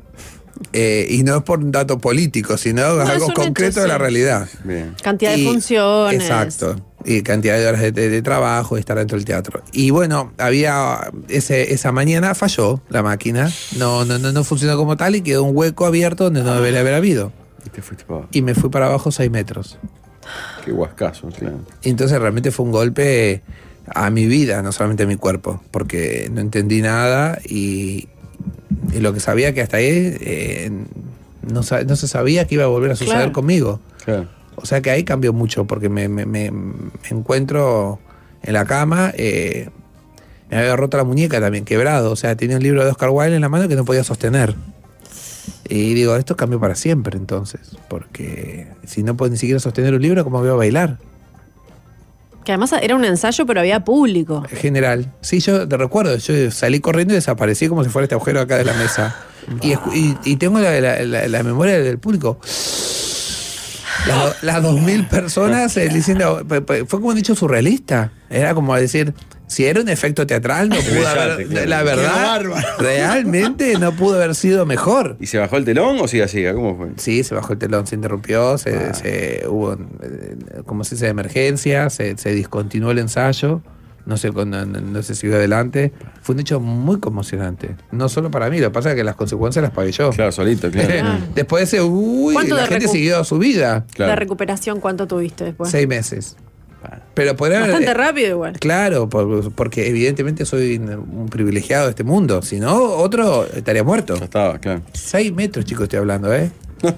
Eh, y no es por un dato político, sino no, algo concreto hecho, sí. de la realidad. Bien. Cantidad y, de funciones. Exacto. Y cantidad de horas de, de, de trabajo, de estar dentro del teatro. Y bueno, había ese, esa mañana falló la máquina, no, no, no, no funcionó como tal y quedó un hueco abierto donde no debería haber habido. Y te fuiste para abajo. Y me fui para abajo seis metros. Qué guascazo, claro. Y entonces realmente fue un golpe a mi vida, no solamente a mi cuerpo, porque no entendí nada y... Y lo que sabía que hasta ahí eh, no, no se sabía que iba a volver a suceder claro. conmigo. Claro. O sea que ahí cambió mucho, porque me, me, me, me encuentro en la cama, eh, me había roto la muñeca también, quebrado. O sea, tenía un libro de Oscar Wilde en la mano que no podía sostener. Y digo, esto cambió para siempre entonces, porque si no puedo ni siquiera sostener un libro, ¿cómo voy a bailar? Que además era un ensayo, pero había público. En general. Sí, yo te recuerdo, yo salí corriendo y desaparecí como si fuera este agujero acá de la mesa. Y, y, y tengo la, la, la, la memoria del público. Las, las dos mil personas eh, diciendo, fue como un hecho surrealista. Era como decir, si era un efecto teatral, no pudo haber, la verdad, realmente no pudo haber sido mejor. ¿Y se bajó el telón o sigue así? ¿Cómo fue? Sí, se bajó el telón, se interrumpió, se, ah. se hubo, como se dice, de emergencia, se, se discontinuó el ensayo, no sé, no, no se siguió adelante. Fue un hecho muy conmocionante, no solo para mí, lo que pasa es que las consecuencias las pagué yo. Claro, solito, claro. Ah. Después de ese, uy, la gente siguió su vida. Claro. ¿La recuperación cuánto tuviste después? Seis meses. Bueno. Pero podría haber- Bastante rápido igual. Claro, por- porque evidentemente soy un, un privilegiado de este mundo. Si no, otro estaría muerto. Ya estaba, claro. Seis metros, chicos, estoy hablando, ¿eh?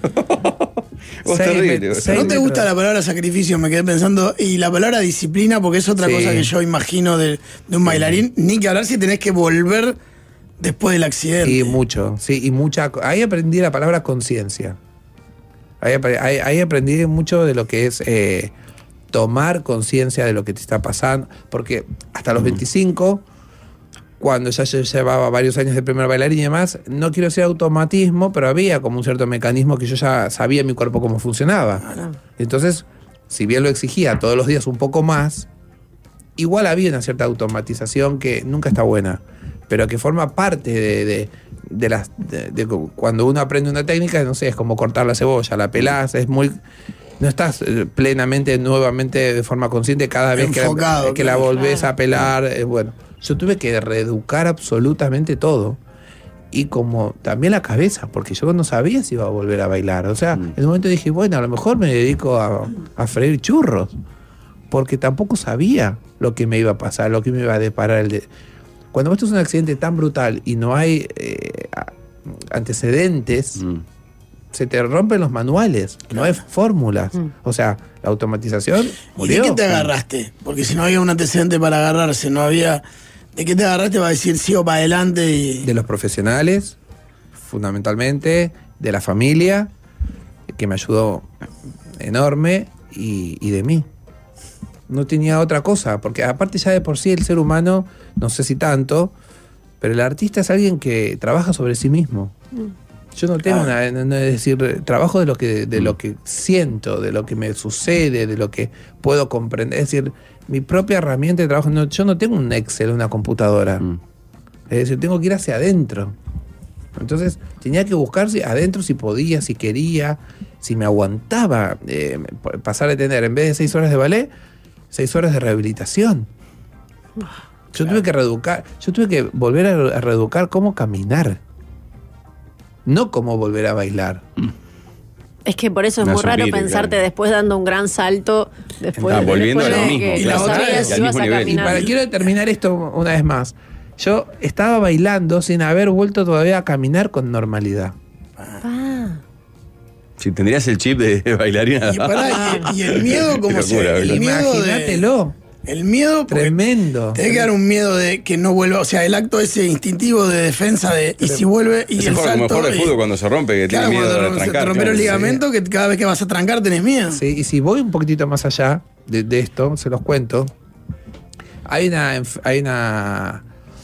Vos Seis terrible, met- vos. seis ¿No te metros. gusta la palabra sacrificio? Me quedé pensando. Y la palabra disciplina, porque es otra Sí. cosa que yo imagino de, de un bailarín. Ni que hablar si tenés que volver después del accidente. Y mucho, sí, y mucha. Ahí aprendí la palabra conciencia. Ahí, apre- ahí- ahí aprendí mucho de lo que es eh, tomar conciencia de lo que te está pasando. Porque hasta los veinticinco, cuando ya yo llevaba varios años de primer bailarín y demás, no quiero decir automatismo, pero había como un cierto mecanismo que yo ya sabía en mi cuerpo cómo funcionaba. Entonces, si bien lo exigía todos los días un poco más, igual había una cierta automatización que nunca está buena, pero que forma parte de, de, de las de- de cuando uno aprende una técnica, no sé, es como cortar la cebolla, la pelás, es muy... No estás eh, plenamente, nuevamente, de forma consciente cada vez que la, Enfocado, que la claro. volvés a pelar. eh, bueno, yo tuve que reeducar absolutamente todo. Y como también la cabeza, porque yo no sabía si iba a volver a bailar. O sea, en un momento dije, bueno, a lo mejor me dedico a, a freír churros. Porque tampoco sabía lo que me iba a pasar, lo que me iba a deparar el de... Cuando esto es un accidente tan brutal y no hay eh, a- antecedentes, Mm. se te rompen los manuales, no hay fórmulas. O sea, la automatización ¿Y murió. de qué te agarraste? Porque si no había un antecedente para agarrarse, no había... ¿De qué te agarraste? Va a decir sigo para adelante y... De los profesionales, fundamentalmente, de la familia, que me ayudó enorme, y, y de mí. No tenía otra cosa, porque aparte ya de por sí el ser humano, no sé si tanto, pero el artista es alguien que trabaja sobre sí mismo. Yo no tengo una, no, no, es decir, trabajo de lo que de lo que siento, de lo que me sucede, de lo que puedo comprender. Es decir, mi propia herramienta de trabajo, no, yo no tengo un Excel, una computadora. Mm. Es decir, tengo que ir hacia adentro. Entonces, tenía que buscar si adentro si podía, si quería, si me aguantaba eh, pasar a tener, en vez de seis horas de ballet, seis horas de rehabilitación. Yo tuve que reeducar, yo tuve que volver a, a reeducar cómo caminar. No cómo volver a bailar. Es que por eso es Una muy raro subida, pensarte claro. después dando un gran salto, después, Ah, volviendo después a lo de mismo, que claro. no Y la otra sabías vez, si al ibas mismo a nivel. Y caminar. para, quiero terminar esto una vez más. Yo estaba bailando sin haber vuelto todavía a caminar con normalidad. Ah, Si tendrías el chip de bailarina. Y, pará, y- y el miedo, como Qué se locura, el boludo. miedo de, Imagínatelo. el miedo, porque Tremendo. tenés que dar un miedo de que no vuelva, o sea, el acto ese instintivo de defensa de, y si vuelve, y Es el mejor, como salto. mejor de y- fútbol cuando se rompe, que claro, tiene miedo cuando de te- trancar. te romper el ligamento, que cada vez que vas a trancar tenés miedo. Sí, y si voy un poquitito más allá de, de esto, se los cuento. Hay una, enf- hay una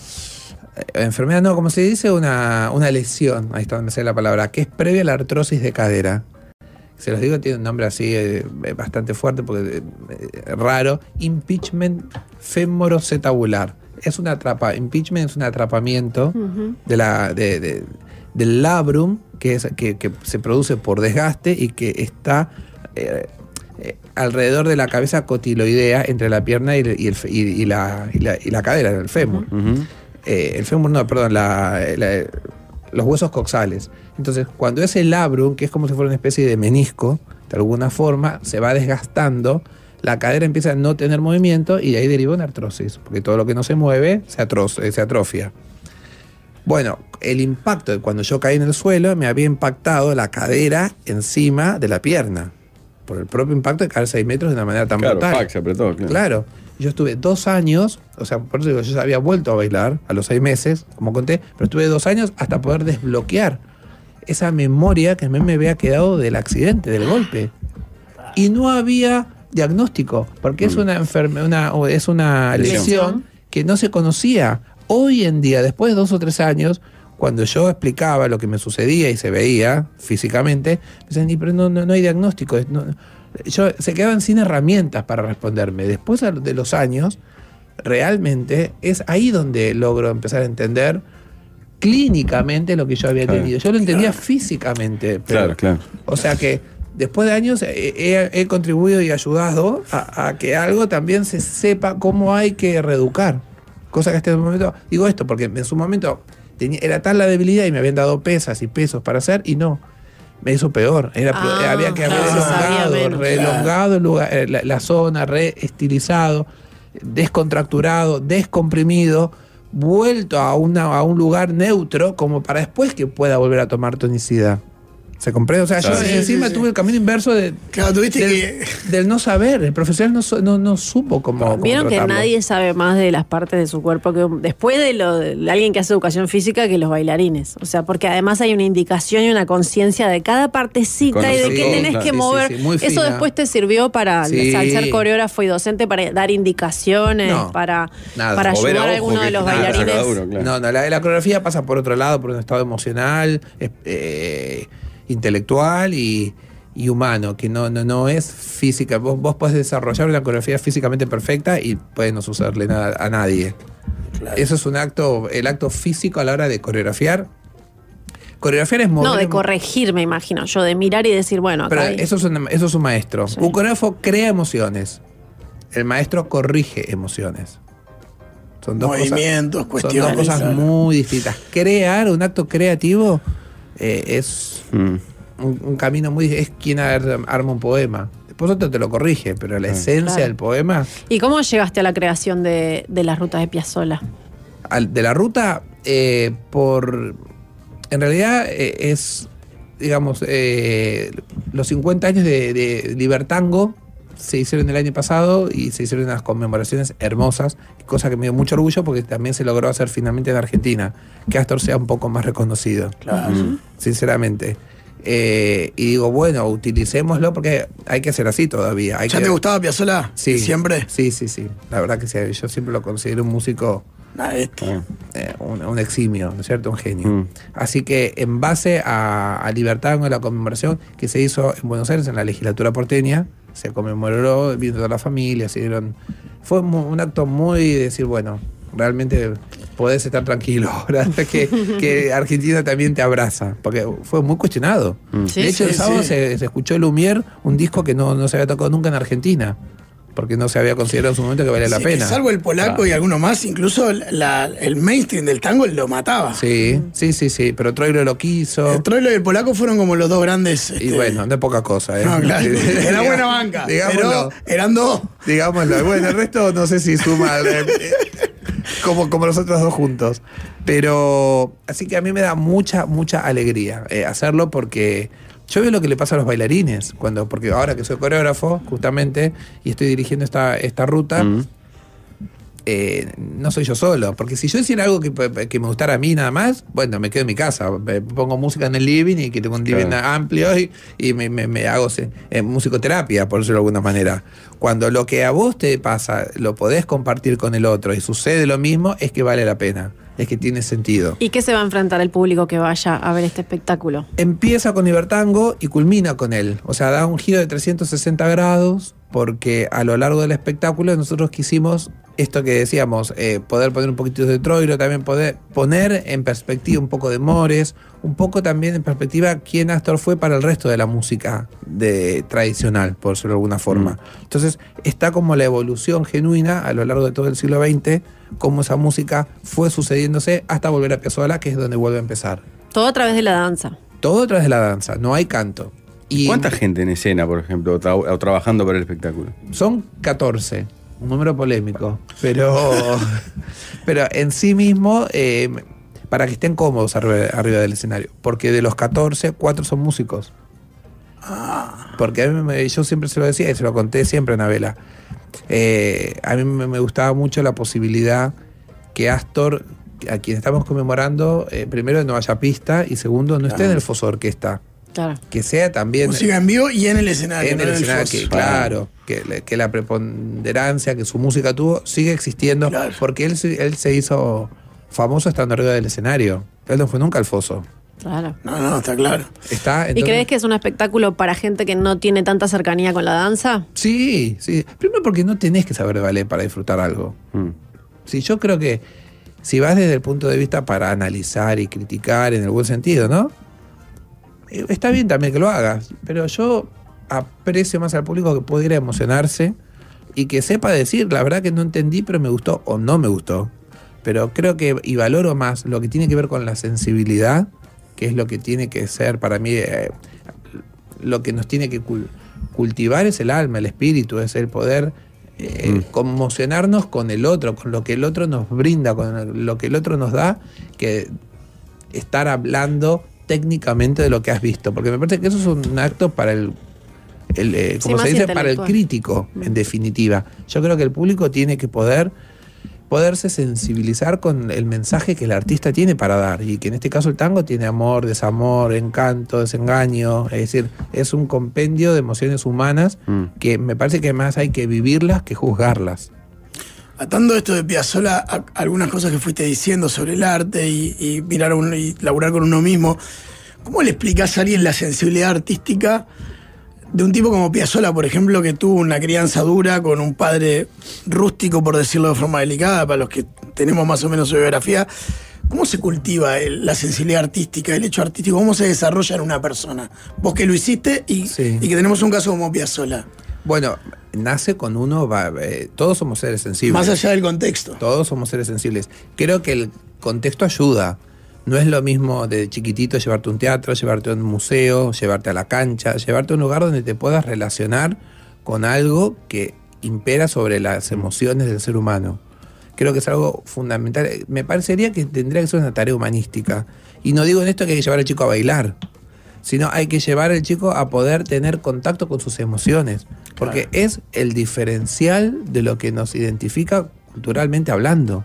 eh, enfermedad, no, como se dice, una, una lesión, ahí está donde me sale la palabra, que es previa a la artrosis de cadera. Se los digo, tiene un nombre así eh, bastante fuerte, porque eh, eh, raro. Impeachment femorocetabular. Es una atrapa, impeachment es un atrapamiento de la, de- de- del labrum, que, es, que, que se produce por desgaste y que está eh, eh, alrededor de la cabeza cotiloidea entre la pierna y, el- y el fe- y- y la, y la- y la cadera, el fémur. Ujú. Eh, el fémur, no, perdón, la- la- los huesos coxales. Entonces, cuando ese labrum, que es como si fuera una especie de menisco, de alguna forma, se va desgastando, la cadera empieza a no tener movimiento y de ahí deriva una artrosis, porque todo lo que no se mueve se, atro- se atrofia. Bueno, el impacto de cuando yo caí en el suelo me había impactado la cadera encima de la pierna, por el propio impacto de caer seis metros de una manera tan Claro, brutal. pack, se apretó. Claro. Claro. Yo estuve dos años, o sea, por eso digo, yo ya había vuelto a bailar a los seis meses, como conté, pero estuve dos años hasta poder desbloquear esa memoria que a mí me había quedado del accidente, del golpe. Y no había diagnóstico, porque es una enfermedad, una, o es una Lesión. lesión que no se conocía. Hoy en día, después de dos o tres años, cuando yo explicaba lo que me sucedía y se veía físicamente, me decían, "Y, pero no, no, no hay diagnóstico. no- yo, se quedaban sin herramientas para responderme. Después de los años, realmente es ahí donde logro empezar a entender clínicamente lo que yo había Claro. tenido. Yo lo entendía físicamente. pero- Claro, claro. O sea que después de años he, he- he contribuido y ayudado a, a que algo también se sepa cómo hay que reeducar. Cosa que hasta el momento, digo esto porque en su momento tenía, era tal la debilidad y me habían dado pesas y pesos para hacer y no. me hizo peor. Era, Ah, había que haber claro, sabía elongado, menos. relongado el lugar, eh, la, la zona, reestilizado, descontracturado, descomprimido, vuelto a, una, a un lugar neutro como para después que pueda volver a tomar tonicidad. ¿Se comprende? O sea, Claro. yo Sí, encima sí, sí. tuve el camino inverso de, Claro, tuviste del, que. del no saber. El profesional no, su- no, no supo cómo, cómo Vieron que tratarlo. nadie sabe más de las partes de su cuerpo que un- después de lo de alguien que hace educación física que los bailarines. O sea, porque además hay una indicación y una conciencia de cada partecita y de Conocer qué todo, tenés claro. que Sí, mover. sí, sí, muy Eso fina. después te sirvió para, Sí. al ser coreógrafo y docente, para dar indicaciones, No, para, nada. para O ver ayudar a a ojo alguno que de los nada, bailarines. saca duro, claro. No, no, la, la coreografía pasa por otro lado, por un estado emocional, eh, eh, intelectual y, y humano, que no, no, no es física. Vos, vos podés desarrollar una coreografía físicamente perfecta y puede no sucederle nada a nadie. Eso es un acto, el acto físico a la hora de coreografiar. Coreografiar es mover. No, de corregir, me imagino yo, de mirar y decir, bueno, acá Pero hay- eso es, un, eso es un maestro. Sí. Un coreógrafo crea emociones. El maestro corrige emociones. Son dos Movimientos, cosas, cuestiones, Son dos cosas claro. muy distintas. Crear un acto creativo eh, es Mm. un, un camino muy... Es quien ar- arma un poema. Después otro te lo corrige, pero la esencia Claro. del poema... ¿Y cómo llegaste a la creación de, de las rutas de Piazzolla? al- de la ruta, eh, por... En realidad eh, es, digamos, eh, los cincuenta años de, de Libertango se hicieron el año pasado y se hicieron unas conmemoraciones hermosas, cosa que me dio mucho orgullo porque también se logró hacer finalmente en Argentina, que Astor sea un poco más reconocido, Claro. sinceramente. Eh, y digo, bueno, utilicémoslo porque hay que hacer así todavía. Hay ¿Ya que, te gustaba Piazzolla? Sí. ¿Siempre? Sí, sí, sí. La verdad que sí. Yo siempre lo considero un músico... Nah, este. Ah. eh, un, un eximio, ¿no es cierto? Un genio. Mm. Así que en base a, a Libertango, la conmemoración que se hizo en Buenos Aires, en la legislatura porteña, se conmemoró, vino toda la familia, se dieron... Fue mu- un acto muy de decir, bueno, realmente podés estar tranquilo, ahora que, que Argentina también te abraza, porque fue muy cuestionado. Mm. Sí, de hecho, sí, el sábado sí. se, se escuchó Lumière, un disco que no, no se había tocado nunca en Argentina, porque no se había considerado en su momento que valía la Sí, pena. Salvo el polaco y alguno más, incluso la- el mainstream del tango lo mataba. Sí, sí, sí, sí, pero Troilo lo quiso. El Troilo y el polaco fueron como los dos grandes. Y este, bueno, no es poca cosa, ¿eh? no, claro, Sí, era diga- buena banca. Digámoslo, Pero eran dos. digámoslo. Bueno, el resto no sé si suma eh, como, como los otros dos juntos. Pero así que a mí me da mucha, mucha alegría eh, hacerlo porque yo veo lo que le pasa a los bailarines. Cuando, porque ahora que soy coreógrafo, justamente, y estoy dirigiendo esta, esta ruta. Mm. Eh, no soy yo solo, porque si yo hiciera algo que, que me gustara a mí nada más, bueno, me quedo en mi casa, me pongo música en el living y que tengo un living Claro. amplio y, y me, me- me hago eh, musicoterapia, por decirlo de alguna manera. Cuando lo que a vos te pasa lo podés compartir con el otro y sucede lo mismo, es que vale la pena, es que tiene sentido. ¿Y qué se va a enfrentar el público que vaya a ver este espectáculo? Empieza con Libertango y culmina con él. O sea, da un giro de trescientos sesenta grados porque a lo largo del espectáculo nosotros quisimos esto que decíamos, eh, poder poner un poquito de Troilo, también poder poner en perspectiva un poco de Mores, un poco también en perspectiva quién Astor fue para el resto de la música de, tradicional, por decirlo de alguna forma. Entonces está como la evolución genuina a lo largo de todo el siglo veinte, cómo esa música fue sucediéndose hasta volver a Piazzolla, que es donde vuelve a empezar. Todo a través de la danza. Todo a través de la danza, no hay canto. Y ¿Cuánta gente en escena, por ejemplo, tra- o trabajando para el espectáculo? son catorce, un número polémico, pero, pero en sí mismo, eh, para que estén cómodos arriba, arriba del escenario, porque de los catorce, cuatro son músicos. Porque a mí me- yo siempre se lo decía y se lo conté siempre a Anabela. Eh, a mí me, me gustaba mucho la posibilidad que Astor, a quien estamos conmemorando, eh, primero no haya pista y segundo no esté en el foso orquesta. Claro. Que sea también Música en vivo y en el escenario. en no el en el escenario, foso. que, claro, que, le- que la preponderancia que su música tuvo sigue existiendo, Claro. porque él, se- él se hizo famoso estando arriba del escenario. Él no fue nunca al foso. Claro. No, no, está claro. Está, ¿Y entonces- crees que es un espectáculo para gente que no tiene tanta cercanía con la danza? Sí, sí. Primero porque no tenés que saber de ballet para disfrutar algo. Mm. Sí, yo creo que si vas desde el punto de vista para analizar y criticar en el buen sentido, ¿no? Eh, Está bien también que lo hagas, pero yo aprecio más al público que pudiera emocionarse y que sepa decir, la verdad que no entendí, pero me gustó o no me gustó. Pero creo que, y valoro más lo que tiene que ver con la sensibilidad, que es lo que tiene que ser para mí, eh, lo que nos tiene que cul- cultivar es el alma, el espíritu, es el poder eh, mm. conmocionarnos con el otro, con lo que el otro nos brinda, con lo que el otro nos da, que estar hablando técnicamente de lo que has visto, porque me parece que eso es un acto para el, el eh, como sí, se dice, para el crítico, mm. en definitiva. Yo creo que el público tiene que poder poderse sensibilizar con el mensaje que el artista tiene para dar, y que en este caso el tango tiene amor, desamor, encanto, desengaño, es decir, es un compendio de emociones humanas mm. que me parece que más hay que vivirlas que juzgarlas. Atando esto de Piazzolla a algunas cosas que fuiste diciendo sobre el arte y, y mirar uno, y laburar con uno mismo, ¿cómo le explicás a alguien la sensibilidad artística de un tipo como Piazzolla, por ejemplo, que tuvo una crianza dura con un padre rústico, por decirlo de forma delicada, para los que tenemos más o menos su biografía? ¿Cómo se cultiva el, la sensibilidad artística, el hecho artístico? ¿Cómo se desarrolla en una persona? Vos que lo hiciste y, sí. y que tenemos un caso como Piazzolla. Bueno, nace con uno, va, eh, todos somos seres sensibles. Más allá del contexto. Todos somos seres sensibles. Creo que el contexto ayuda. No es lo mismo de chiquitito llevarte a un teatro, llevarte a un museo, llevarte a la cancha, llevarte a un lugar donde te puedas relacionar con algo que impera sobre las emociones del ser humano. Creo que es algo fundamental. Me parecería que tendría que ser una tarea humanística. Y no digo en esto que hay que llevar al chico a bailar, sino hay que llevar al chico a poder tener contacto con sus emociones. Porque claro, es el diferencial de lo que nos identifica culturalmente hablando.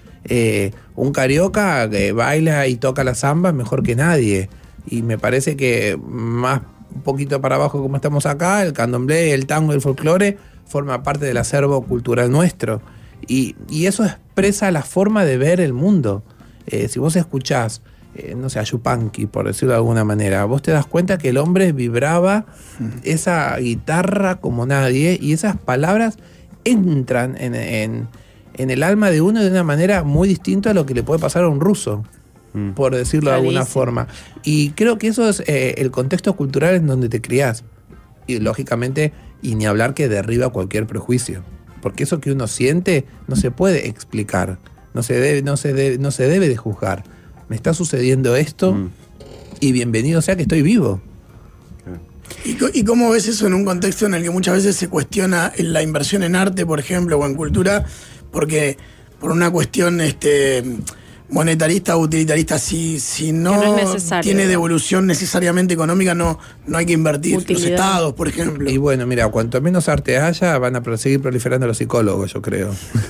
Eh, un carioca que baila y toca la samba mejor que nadie, y me parece que más un poquito para abajo como estamos acá, el candomblé, el tango, el folclore forma parte del acervo cultural nuestro, y, y eso expresa la forma de ver el mundo. Eh, si vos escuchás eh, no sé, a Yupanqui, por decirlo de alguna manera, vos te das cuenta que el hombre vibraba esa guitarra como nadie, y esas palabras entran en, en en el alma de uno de una manera muy distinta a lo que le puede pasar a un ruso, mm. por decirlo Clarísimo. de alguna forma. Y creo que eso es eh, el contexto cultural en donde te criás. Y lógicamente, y ni hablar que derriba cualquier prejuicio. Porque eso que uno siente no se puede explicar, no se debe, no se debe, no se debe de juzgar. Me está sucediendo esto mm. y bienvenido sea que estoy vivo. ¿Y, ¿Y cómo ves eso en un contexto en el que muchas veces se cuestiona la inversión en arte, por ejemplo, o en cultura? Porque por una cuestión este, monetarista o utilitarista, si, si no, no es tiene devolución necesariamente económica, no, no hay que invertir. Utilidad. Los estados, por ejemplo. Y bueno, mira, cuanto menos arte haya, van a seguir proliferando los psicólogos, yo creo.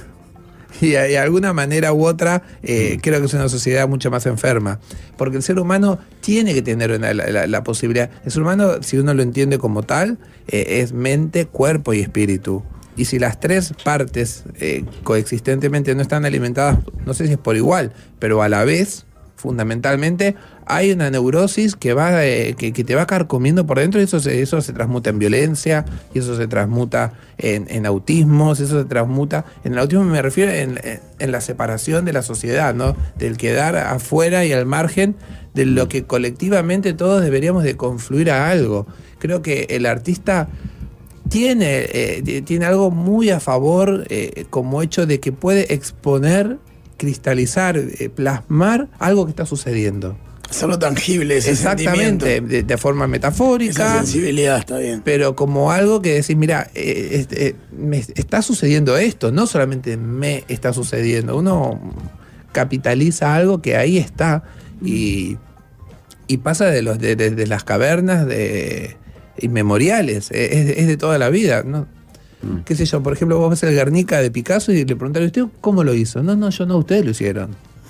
Y de alguna manera u otra, eh, creo que es una sociedad mucho más enferma. Porque el ser humano tiene que tener una, la, la, la posibilidad. El ser humano, si uno lo entiende como tal, eh, es mente, cuerpo y espíritu. Y si las tres partes eh, coexistentemente no están alimentadas, no sé si es por igual, pero a la vez, fundamentalmente, hay una neurosis que va eh, que, que te va carcomiendo por dentro, y eso se, eso se transmuta en violencia, y eso se transmuta en, en autismos, eso se transmuta... En el autismo me refiero en, en la separación de la sociedad, ¿no? Del quedar afuera y al margen de lo que colectivamente todos deberíamos de confluir a algo. Creo que el artista... Tiene, eh, tiene algo muy a favor eh, como hecho de que puede exponer, cristalizar, eh, plasmar algo que está sucediendo. Hacerlo tangible, ese Exactamente, de, de forma metafórica. Esa sensibilidad está bien. Pero como algo que decís, mira, eh, eh, me está sucediendo esto, no solamente me está sucediendo. Uno capitaliza algo que ahí está y, y pasa de, los, de, de, de las cavernas de... inmemoriales, es, es de toda la vida, ¿no? Mm. Qué sé yo, por ejemplo, vos ves el Guernica de Picasso y le preguntaron, ¿usted cómo lo hizo? No, no, yo no, ustedes lo hicieron.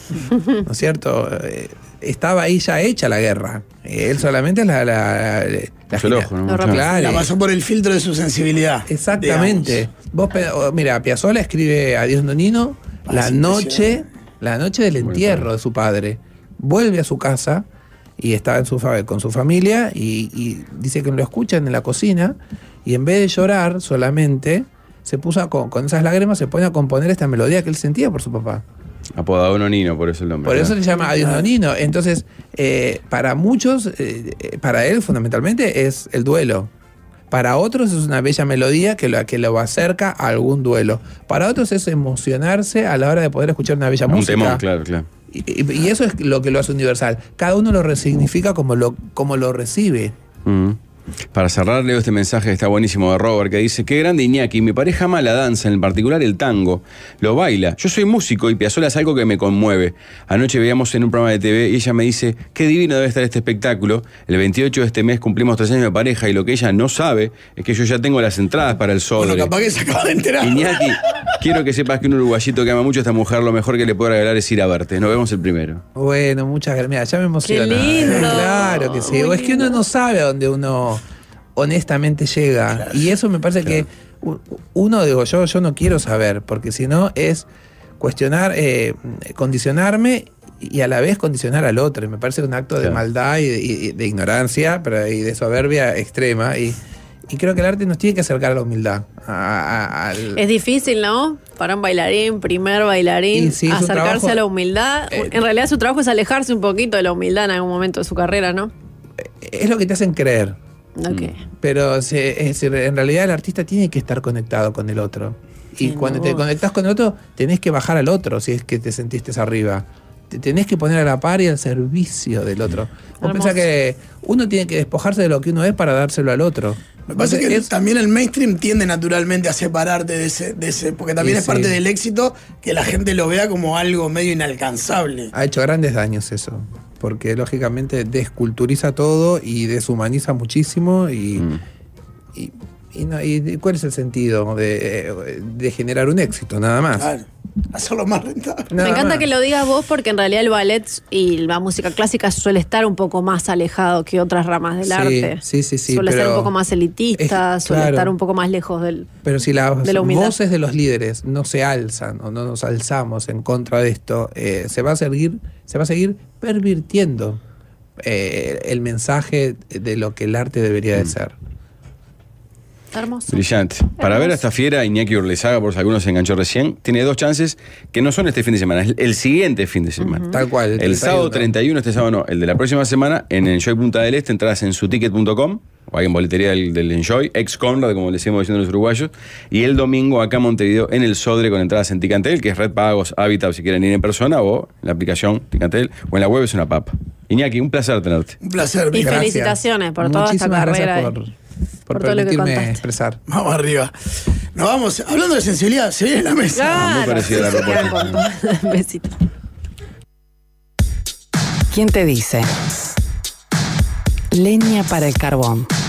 ¿No es cierto? Eh, estaba ahí ya hecha la guerra. Eh, él solamente la... la, la, la, el ojo, ¿no? Claro. La pasó por el filtro de su sensibilidad. Exactamente. Vos, mira, Piazzolla escribe Adiós Nonino la noche, la noche del entierro de su padre. Vuelve a su casa y estaba en su, con su familia y, y dice que lo escuchan en la cocina, y en vez de llorar solamente se puso a, con, con esas lágrimas se pone a componer esta melodía que él sentía por su papá. Apodado Nonino, por eso el nombre. Por ¿verdad? eso se llama Adiós Nonino. Entonces, eh, para muchos, eh, para él fundamentalmente es el duelo. Para otros es una bella melodía que lo, que lo acerca a algún duelo. Para otros es emocionarse a la hora de poder escuchar una bella un música. temón, claro, claro. Y, y eso es lo que lo hace universal. Cada uno lo resignifica como lo, como lo recibe. Mm. Para cerrar, leo este mensaje que está buenísimo de Robert, que dice: qué grande Iñaki, mi pareja ama la danza, en particular el tango. Lo baila. Yo soy músico y Piazzolla es algo que me conmueve. Anoche veíamos en un programa de T V y ella me dice: qué divino debe estar este espectáculo. El veintiocho de este mes cumplimos tres años de pareja y lo que ella no sabe es que yo ya tengo las entradas para el Sodre. Bueno, capaz que se acaba de enterar. Iñaki, quiero que sepas que un uruguayito que ama mucho a esta mujer, lo mejor que le puedo regalar es ir a verte. Nos vemos el primero. Bueno, muchas gracias. Mira, ya me emociona. Qué lindo. Claro que sí. O es que uno no sabe a dónde uno honestamente llega. Claro. Y eso me parece claro. que uno, digo, yo, yo no quiero saber, porque si no es cuestionar, eh, condicionarme y a la vez condicionar al otro. Y me parece un acto claro. de maldad y de, y de ignorancia, pero y de soberbia extrema. Y, y creo que el arte nos tiene que acercar a la humildad. A, a, al... Es difícil, ¿no? Para un bailarín, primer bailarín, sí, acercarse trabajo, a la humildad. Eh, en realidad su trabajo es alejarse un poquito de la humildad en algún momento de su carrera, ¿no? Es lo que te hacen creer. Okay. Pero se, es decir, en realidad el artista tiene que estar conectado con el otro. Y sí, cuando no. te conectás con el otro, tenés que bajar al otro si es que te sentiste arriba. Te tenés que poner a la par y al servicio del otro. Vos pensás que uno tiene que despojarse de lo que uno es para dárselo al otro. Me parece que es, también el mainstream tiende naturalmente a separarte de ese, de ese porque también es sí. parte del éxito que la gente lo vea como algo medio inalcanzable. Ha hecho grandes daños eso, porque lógicamente desculturiza todo y deshumaniza muchísimo y, mm. y, y, no, y ¿cuál es el sentido de, de generar un éxito? Nada más. Claro. Hacerlo más rentable. Me encanta más. que lo digas vos, porque en realidad el ballet y la música clásica suele estar un poco más alejado que otras ramas del sí, arte. Sí, sí, sí. Suele ser un poco más elitista, es, suele claro. estar un poco más lejos del. Pero si las de la voces de los líderes no se alzan o no nos alzamos en contra de esto, eh, se va a seguir, se va a seguir pervirtiendo eh, el mensaje de lo que el arte debería mm. de ser. Hermoso. Brillante. Hermoso. Para ver a esta fiera, Iñaki Urlezaga, por si alguno se enganchó recién, tiene dos chances que no son este fin de semana, es el siguiente fin de semana. Uh-huh. Tal cual. El, el sábado treinta y uno, este sábado no, el de la próxima semana, en Enjoy Punta del Este, entradas en su ticket punto com, o hay en boletería del, del Enjoy, ex Conrad, como le seguimos diciendo los uruguayos, y el domingo acá en Montevideo, en el Sodre, con entradas en Ticantel, que es Red Pagos, Habitat, si quieren ir en persona, o en la aplicación Ticantel, o en la web es una papa. Iñaki, un placer tenerte. Un placer. Y gracias. felicitaciones por Muchísimas toda esta carrera. Gracias por, por, por todo permitirme expresar. Vamos arriba. Nos vamos. Hablando de sensibilidad, se viene la mesa. Claro, muy parecida sí, a la propuesta. Besito. ¿Quién te dice? Leña para el carbón.